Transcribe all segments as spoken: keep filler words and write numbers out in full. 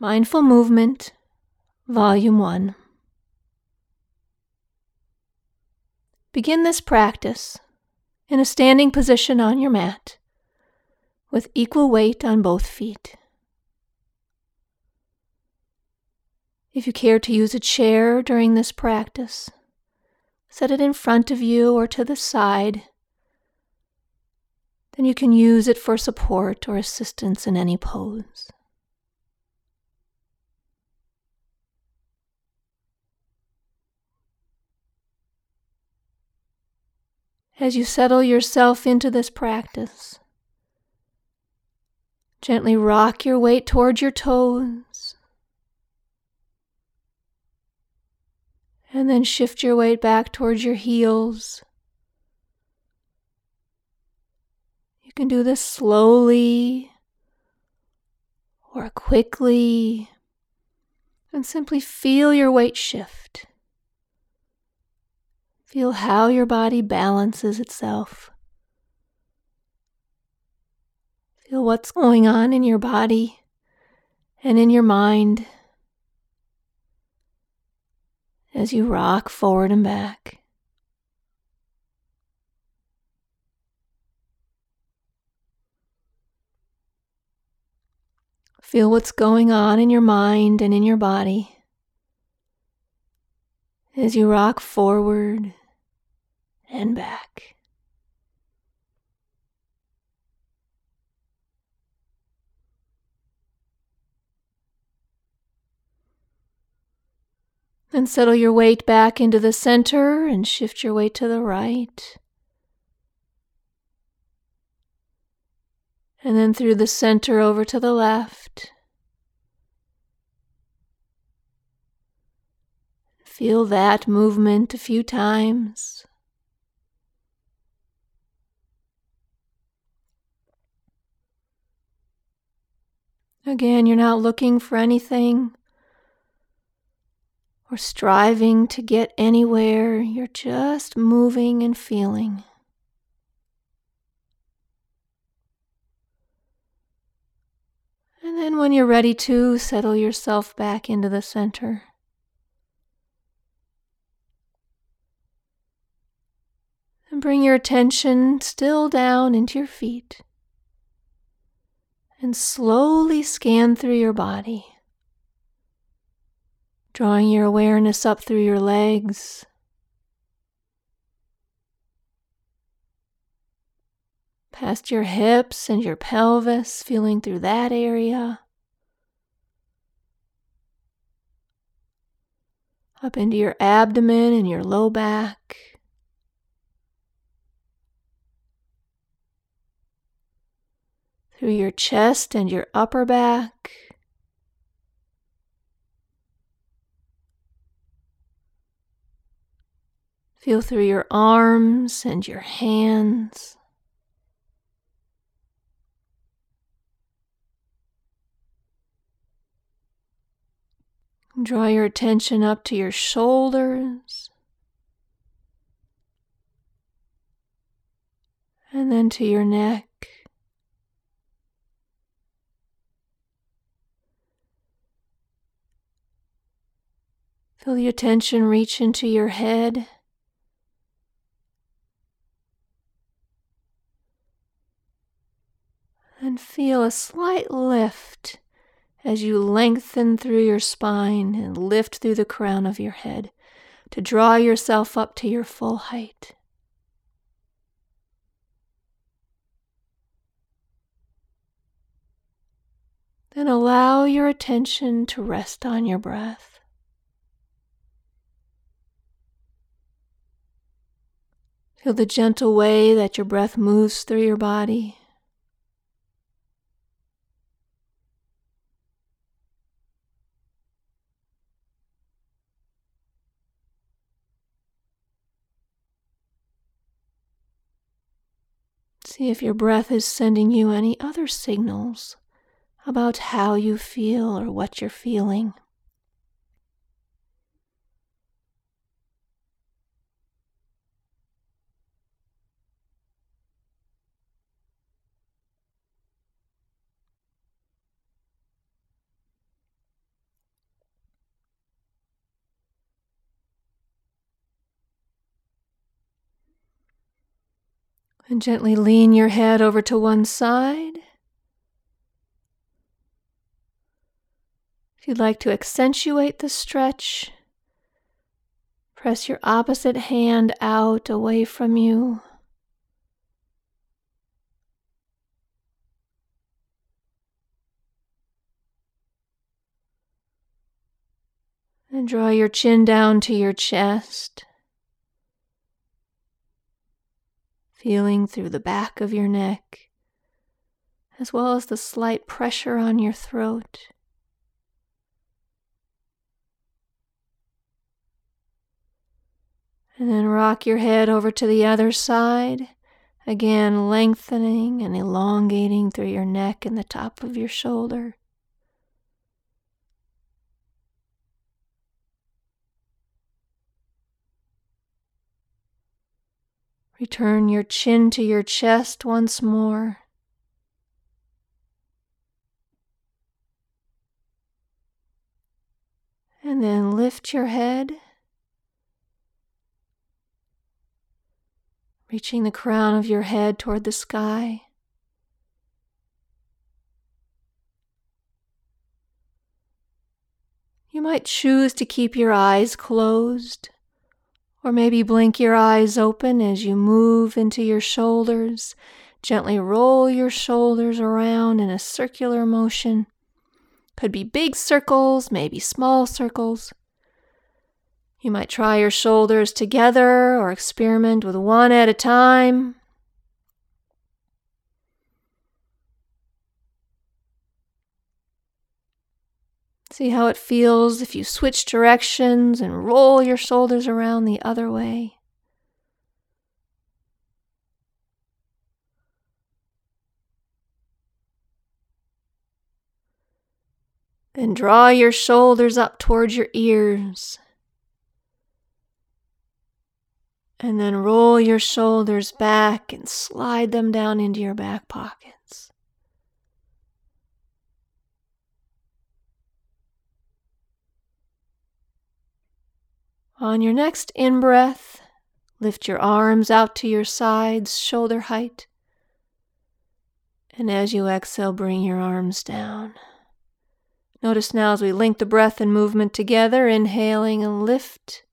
Mindful Movement, Volume one. Begin this practice in a standing position on your mat with equal weight on both feet. If you care to use a chair during this practice, set it in front of you or to the side. Then you can use it for support or assistance in any pose. As you settle yourself into this practice, gently rock your weight towards your toes, and then shift your weight back towards your heels. You can do this slowly or quickly, and simply feel your weight shift. Feel how your body balances itself. Feel what's going on in your body and in your mind as you rock forward and back. Feel what's going on in your mind and in your body as you rock forward and back. Then settle your weight back into the center and shift your weight to the right. And then through the center over to the left. Feel that movement a few times. Again, you're not looking for anything or striving to get anywhere. You're just moving and feeling. And then when you're ready to, settle yourself back into the center. And bring your attention still down into your feet. And slowly scan through your body. Drawing your awareness up through your legs. Past your hips and your pelvis, feeling through that area. Up into your abdomen and your low back. Through your chest and your upper back. Feel through your arms and your hands. Draw your attention up to your shoulders. And then to your neck. Feel the attention reach into your head. And feel a slight lift as you lengthen through your spine and lift through the crown of your head to draw yourself up to your full height. Then allow your attention to rest on your breath. Feel the gentle way that your breath moves through your body. See if your breath is sending you any other signals about how you feel or what you're feeling. And gently lean your head over to one side. If you'd like to accentuate the stretch, press your opposite hand out away from you. And draw your chin down to your chest, feeling through the back of your neck, as well as the slight pressure on your throat. And then rock your head over to the other side, again lengthening and elongating through your neck and the top of your shoulder. Return your chin to your chest once more. And then lift your head, reaching the crown of your head toward the sky. You might choose to keep your eyes closed, or maybe blink your eyes open as you move into your shoulders. Gently roll your shoulders around in a circular motion. Could be big circles, maybe small circles. You might try your shoulders together or experiment with one at a time. See how it feels if you switch directions and roll your shoulders around the other way. Then draw your shoulders up towards your ears. And then roll your shoulders back and slide them down into your back pockets. On your next in-breath, lift your arms out to your sides, shoulder height. And as you exhale, bring your arms down. Notice now as we link the breath and movement together, inhaling and lift.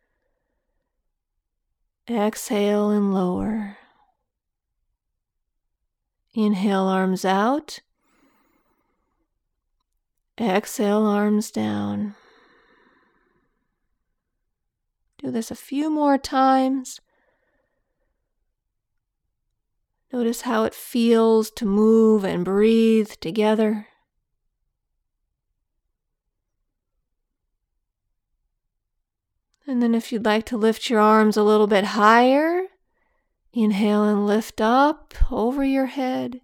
Exhale and lower. Inhale, arms out. Exhale, arms down. Do this a few more times. Notice how it feels to move and breathe together. And then if you'd like to lift your arms a little bit higher, inhale and lift up over your head.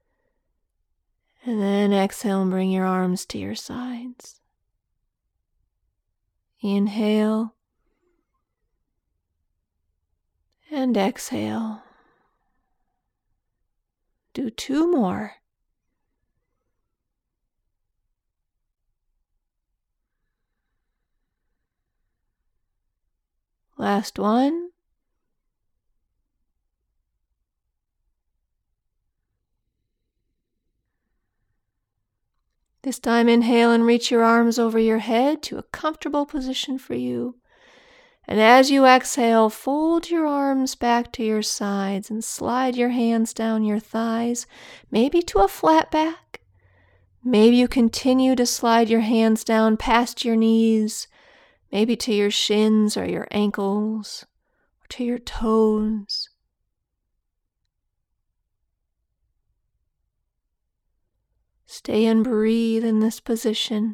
And then exhale and bring your arms to your sides. Inhale. And exhale. Do two more. Last one. This time inhale and reach your arms over your head to a comfortable position for you. And as you exhale, fold your arms back to your sides and slide your hands down your thighs, maybe to a flat back. Maybe you continue to slide your hands down past your knees, maybe to your shins or your ankles or to your toes. Stay and breathe in this position.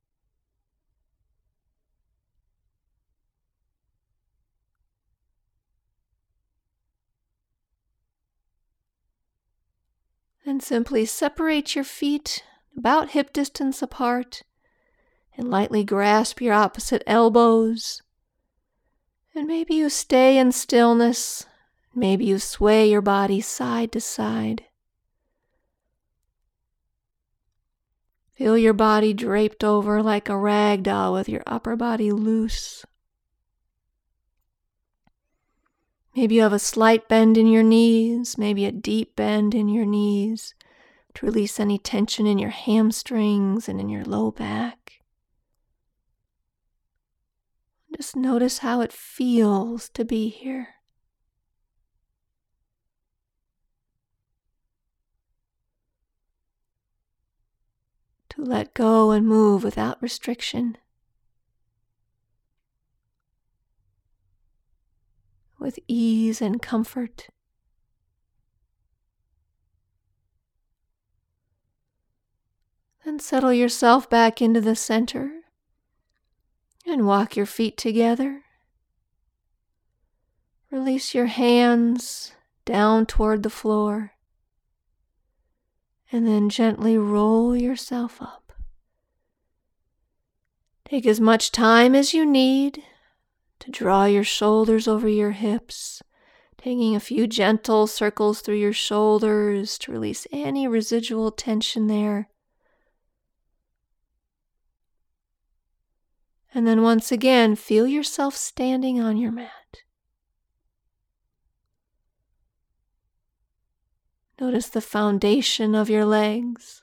Then simply separate your feet about hip distance apart and lightly grasp your opposite elbows. And maybe you stay in stillness. Maybe you sway your body side to side. Feel your body draped over like a rag doll with your upper body loose. Maybe you have a slight bend in your knees, maybe a deep bend in your knees to release any tension in your hamstrings and in your low back. Just notice how it feels to be here. To let go and move without restriction. With ease and comfort. Then settle yourself back into the center and walk your feet together. Release your hands down toward the floor and then gently roll yourself up. Take as much time as you need to draw your shoulders over your hips, taking a few gentle circles through your shoulders to release any residual tension there. And then once again, feel yourself standing on your mat. Notice the foundation of your legs,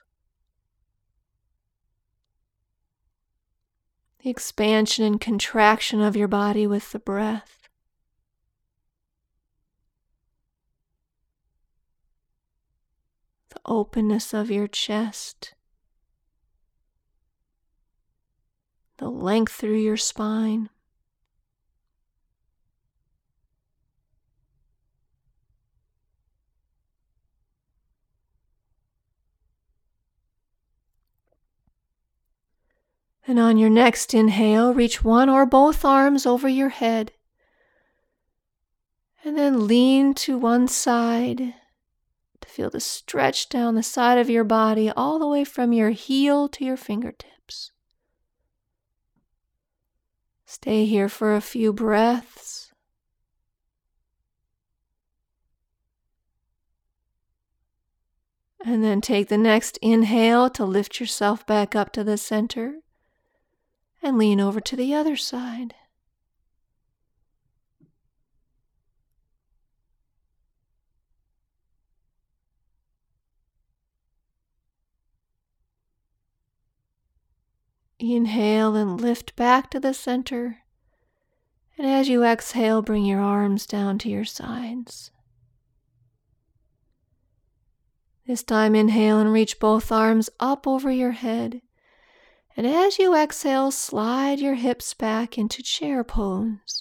the expansion and contraction of your body with the breath. The openness of your chest, the length through your spine. And on your next inhale, reach one or both arms over your head. And then lean to one side to feel the stretch down the side of your body all the way from your heel to your fingertips. Stay here for a few breaths. And then take the next inhale to lift yourself back up to the center. And lean over to the other side. Inhale and lift back to the center. And as you exhale, bring your arms down to your sides. This time, inhale and reach both arms up over your head. And as you exhale, slide your hips back into chair pose.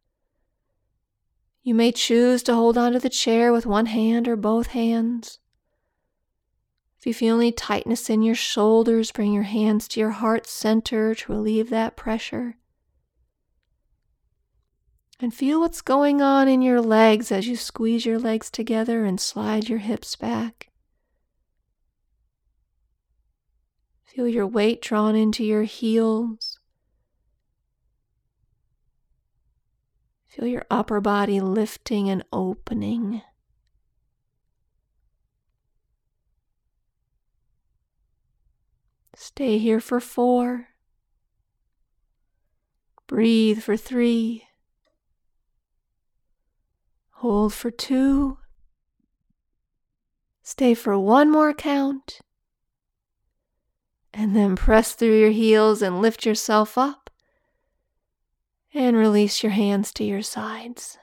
You may choose to hold onto the chair with one hand or both hands. If you feel any tightness in your shoulders, bring your hands to your heart center to relieve that pressure. And feel what's going on in your legs as you squeeze your legs together and slide your hips back. Feel your weight drawn into your heels. Feel your upper body lifting and opening. Stay here for four. Breathe for three. Hold for two. Stay for one more count. And then press through your heels and lift yourself up. And release your hands to your sides.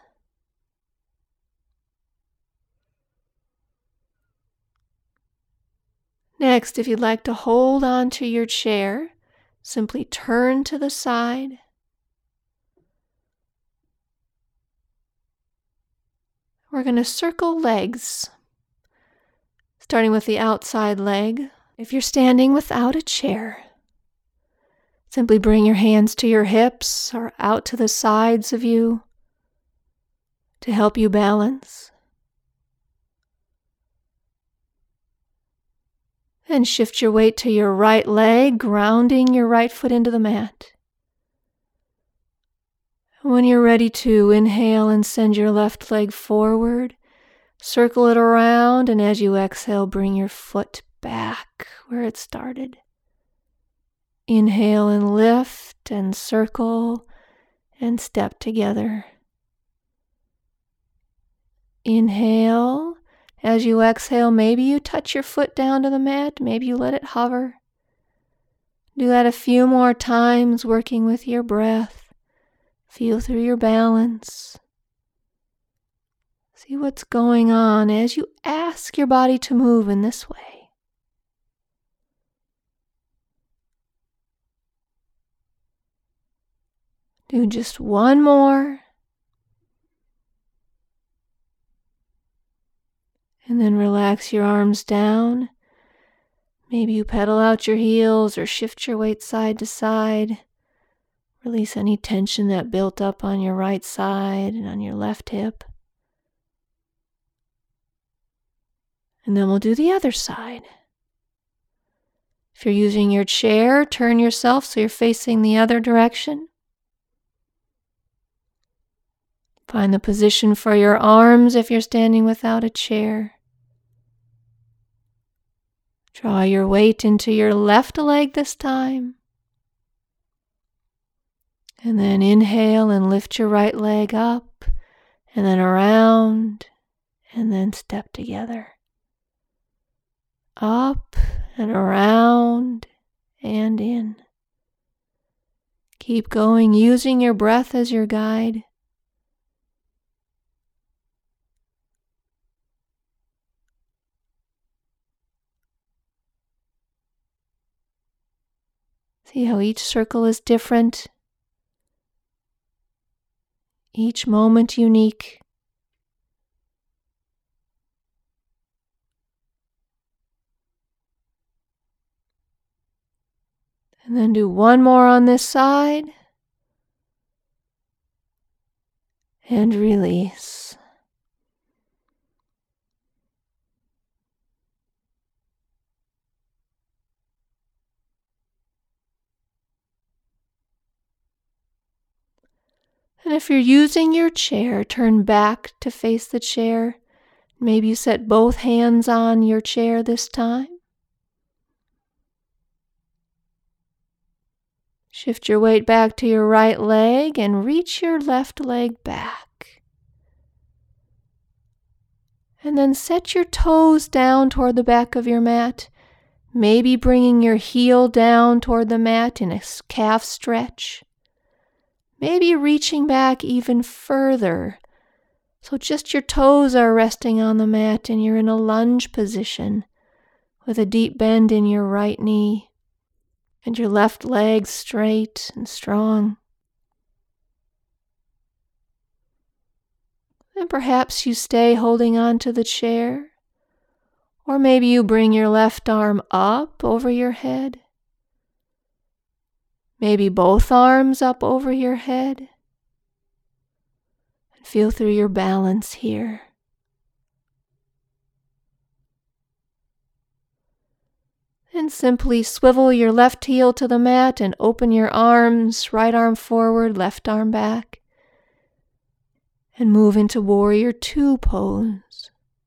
Next, if you'd like to hold on to your chair, simply turn to the side. We're going to circle legs, starting with the outside leg. If you're standing without a chair, simply bring your hands to your hips or out to the sides of you to help you balance. And shift your weight to your right leg, grounding your right foot into the mat. When you're ready to, inhale and send your left leg forward. Circle it around, and as you exhale, bring your foot back where it started. Inhale and lift and circle and step together. Inhale. As you exhale, maybe you touch your foot down to the mat. Maybe you let it hover. Do that a few more times, working with your breath. Feel through your balance. See what's going on as you ask your body to move in this way. Do just one more. And then relax your arms down. Maybe you pedal out your heels or shift your weight side to side. Release any tension that built up on your right side and on your left hip. And then we'll do the other side. If you're using your chair, turn yourself so you're facing the other direction. Find the position for your arms if you're standing without a chair. Draw your weight into your left leg this time. And then inhale and lift your right leg up, and then around, and then step together. Up and around and in. Keep going, using your breath as your guide. See how each circle is different, each moment unique. And then do one more on this side. And release. And if you're using your chair, turn back to face the chair. Maybe you set both hands on your chair this time. Shift your weight back to your right leg and reach your left leg back. And then set your toes down toward the back of your mat, maybe bringing your heel down toward the mat in a calf stretch. Maybe reaching back even further, so just your toes are resting on the mat and you're in a lunge position with a deep bend in your right knee and your left leg straight and strong. And perhaps you stay holding on to the chair, or maybe you bring your left arm up over your head. Maybe both arms up over your head. And feel through your balance here. And simply swivel your left heel to the mat and open your arms, right arm forward, left arm back. And move into Warrior Two pose.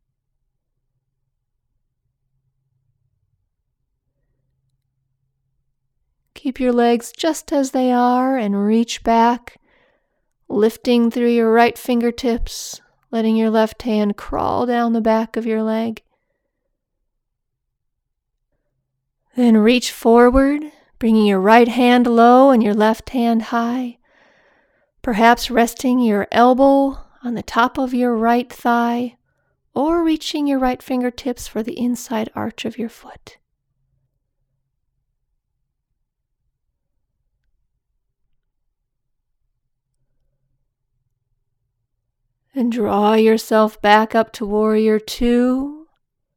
Keep your legs just as they are and reach back, lifting through your right fingertips, letting your left hand crawl down the back of your leg. Then reach forward, bringing your right hand low and your left hand high, perhaps resting your elbow on the top of your right thigh, or reaching your right fingertips for the inside arch of your foot. And draw yourself back up to Warrior Two.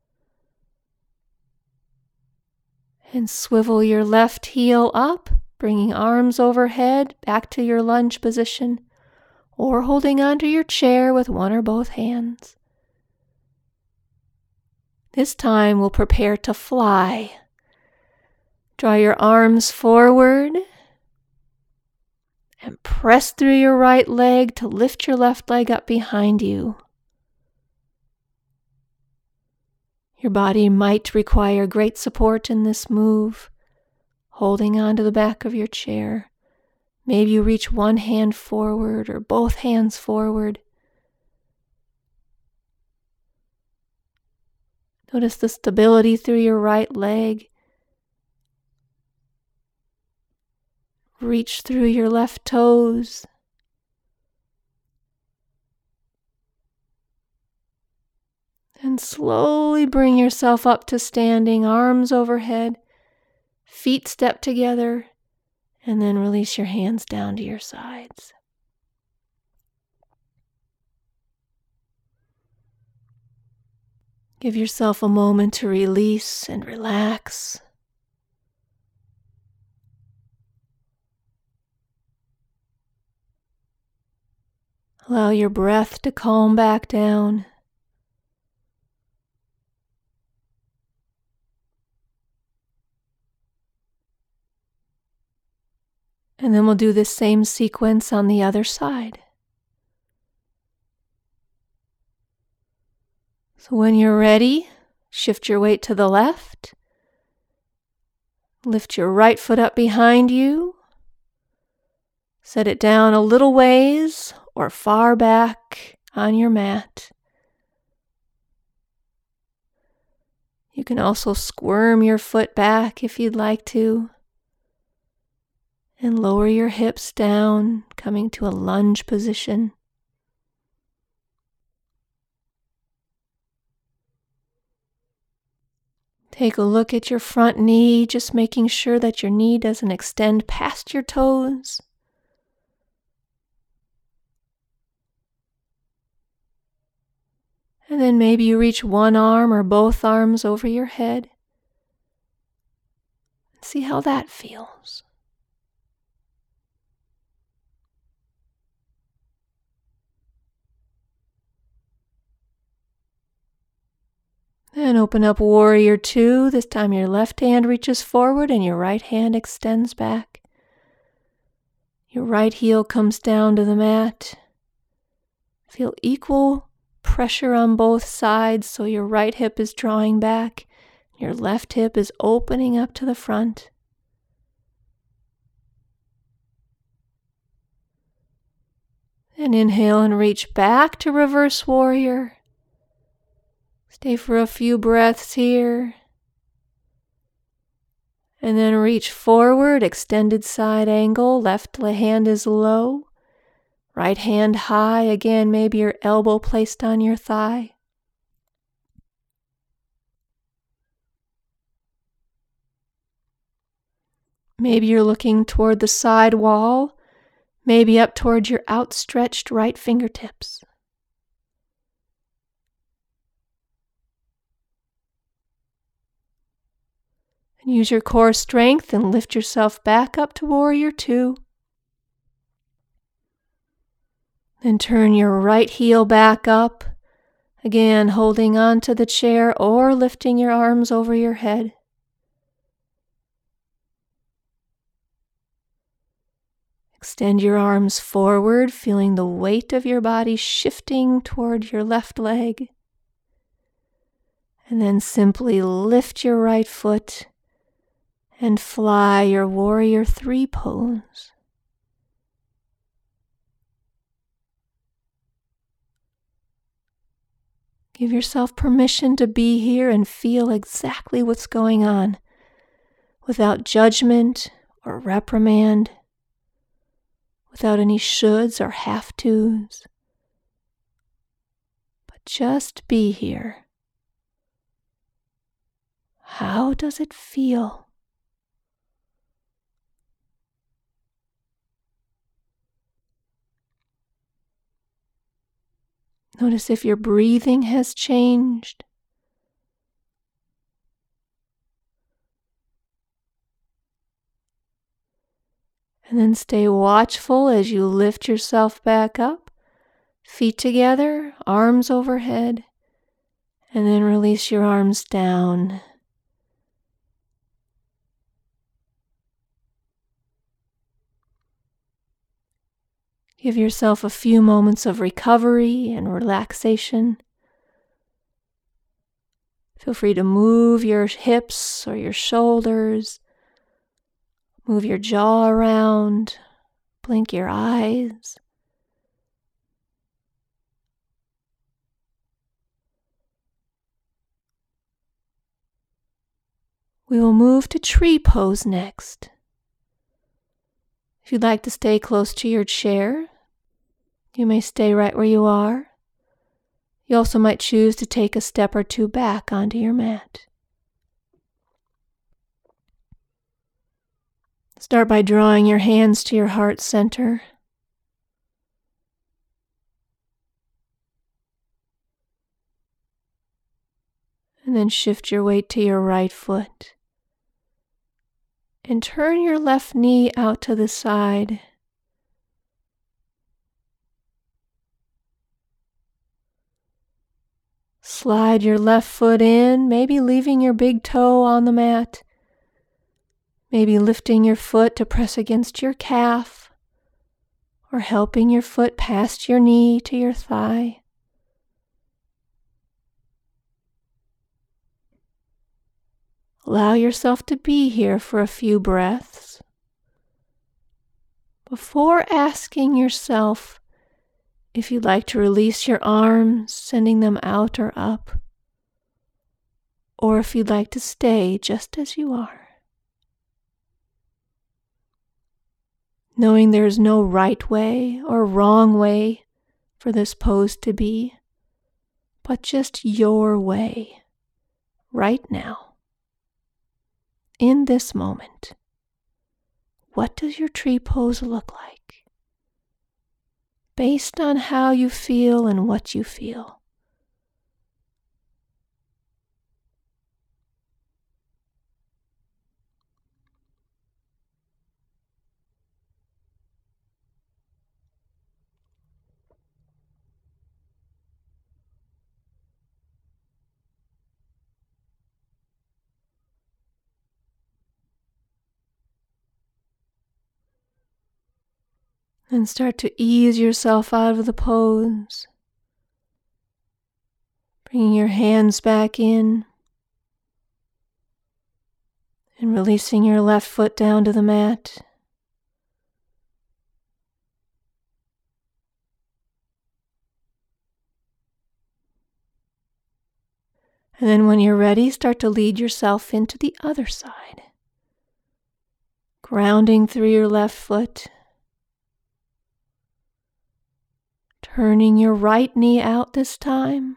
And swivel your left heel up, bringing arms overhead back to your lunge position, or holding onto your chair with one or both hands. This time we'll prepare to fly. Draw your arms forward and press through your right leg to lift your left leg up behind you. Your body might require great support in this move, holding onto the back of your chair. Maybe you reach one hand forward or both hands forward. Notice the stability through your right leg. Reach through your left toes. And slowly bring yourself up to standing, arms overhead, feet step together, and then release your hands down to your sides. Give yourself a moment to release and relax. Allow your breath to calm back down. And then we'll do this same sequence on the other side. So when you're ready, shift your weight to the left. Lift your right foot up behind you. Set it down a little ways or far back on your mat. You can also squirm your foot back if you'd like to. And lower your hips down, coming to a lunge position. Take a look at your front knee, just making sure that your knee doesn't extend past your toes. And then maybe you reach one arm or both arms over your head. See how that feels. Then open up Warrior Two. This time your left hand reaches forward and your right hand extends back. Your right heel comes down to the mat. Feel equal pressure on both sides, so your right hip is drawing back. Your left hip is opening up to the front. And inhale and reach back to Reverse Warrior. Stay for a few breaths here. And then reach forward, extended side angle. Left hand is low. Right hand high. Again, maybe your elbow placed on your thigh. Maybe you're looking toward the side wall. Maybe up toward your outstretched right fingertips. And use your core strength and lift yourself back up to Warrior Two. Then turn your right heel back up, again holding on to the chair or lifting your arms over your head. Extend your arms forward, feeling the weight of your body shifting toward your left leg. And then simply lift your right foot and fly your Warrior Three pose. Give yourself permission to be here and feel exactly what's going on, without judgment or reprimand, without any shoulds or have-tos. But just be here. How does it feel? Notice if your breathing has changed. And then stay watchful as you lift yourself back up, feet together, arms overhead, and then release your arms down. Give yourself a few moments of recovery and relaxation. Feel free to move your hips or your shoulders. Move your jaw around. Blink your eyes. We will move to tree pose next. If you'd like to stay close to your chair, you may stay right where you are. You also might choose to take a step or two back onto your mat. Start by drawing your hands to your heart center. And then shift your weight to your right foot. And turn your left knee out to the side. Slide your left foot in, maybe leaving your big toe on the mat. Maybe lifting your foot to press against your calf, or helping your foot past your knee to your thigh. Allow yourself to be here for a few breaths before asking yourself if you'd like to release your arms, sending them out or up, or if you'd like to stay just as you are. Knowing there is no right way or wrong way for this pose to be, but just your way, right now, in this moment. What does your tree pose look like? Based on how you feel and what you feel. And start to ease yourself out of the pose. Bringing your hands back in. And releasing your left foot down to the mat. And then when you're ready, start to lead yourself into the other side. Grounding through your left foot. Turning your right knee out this time.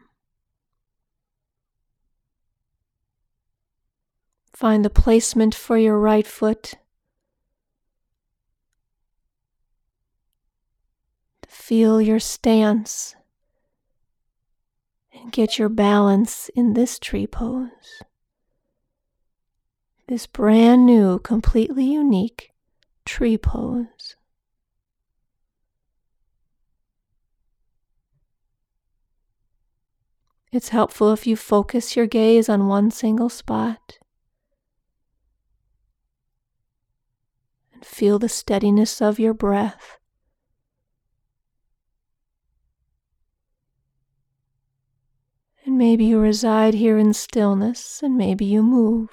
Find the placement for your right foot. Feel your stance and get your balance in this tree pose. This brand new, completely unique tree pose. It's helpful if you focus your gaze on one single spot. And feel the steadiness of your breath. And maybe you reside here in stillness, and maybe you move.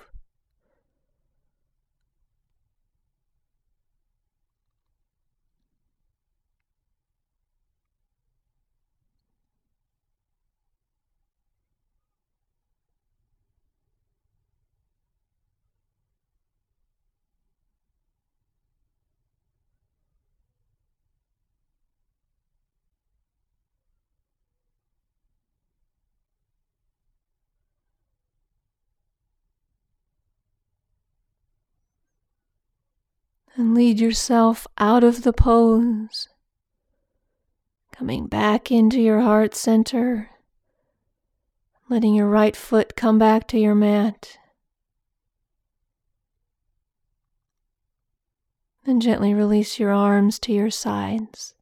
And lead yourself out of the pose, coming back into your heart center, letting your right foot come back to your mat. And gently release your arms to your sides.